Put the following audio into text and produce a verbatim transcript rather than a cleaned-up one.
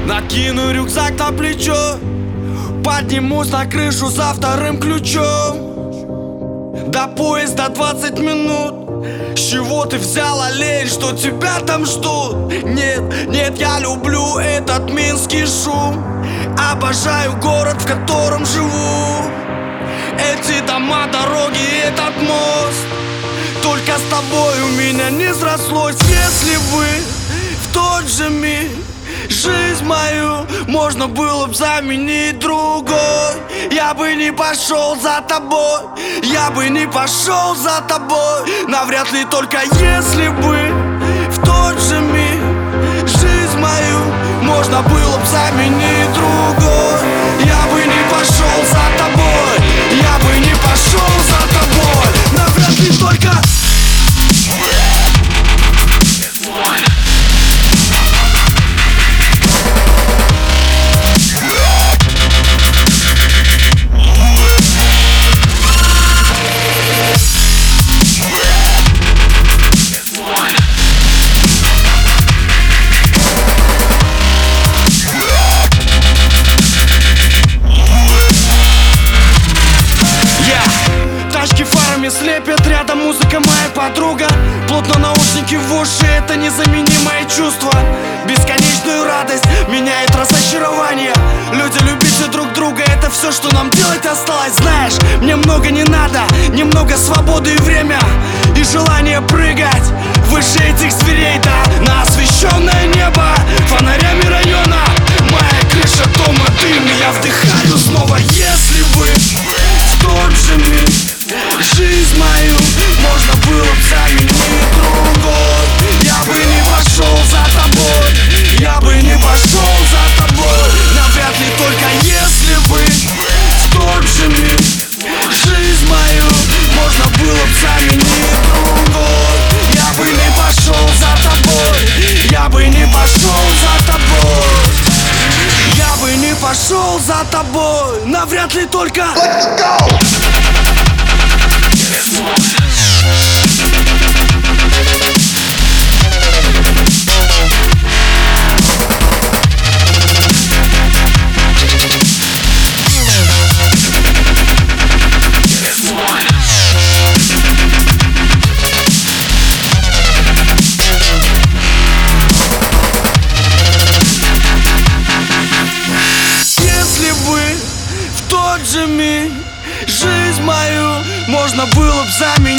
Накину рюкзак на плечо, поднимусь на крышу за вторым ключом. До поезда двадцать минут. С чего ты взял, олень, что тебя там ждут? Нет, нет, я люблю этот минский шум. Обожаю город, в котором живу. Эти дома, дороги, этот мост. Только с тобой у меня не срослось. Если бы в тот же миг жизнь мою можно было бы заменить другой, я бы не пошел за тобой, я бы не пошел за тобой. Навряд ли, только если бы в тот же миг жизнь мою можно было бы заменить другой, я бы не пошел за тобой, я бы не пошел за тобой. Навряд ли, только слепят, рядом музыка моя подруга. Плотно наушники в уши, это незаменимое чувство. Бесконечную радость меняет разочарование. Люди, любите друг друга, это все, что нам делать осталось. Знаешь, мне много не надо, немного свободы и время, и желание прыгать выше этих зверей, да, на освещенное небо фонарями района. Моя крыша дома, дым, и я вдыхаю снова. Если бы в тот же миг жизнь мою можно было бы заменить другой, я бы не пошел за тобой, я бы не пошел за тобой. Навряд ли, только если бы в тот же миг жизнь мою можно было бы заменить другой, я бы не пошел за тобой, я бы не пошел за тобой, я бы не пошел за тобой. Навряд ли, только Let's go! Если бы в тот же миг жизнь мою можно было бы заменить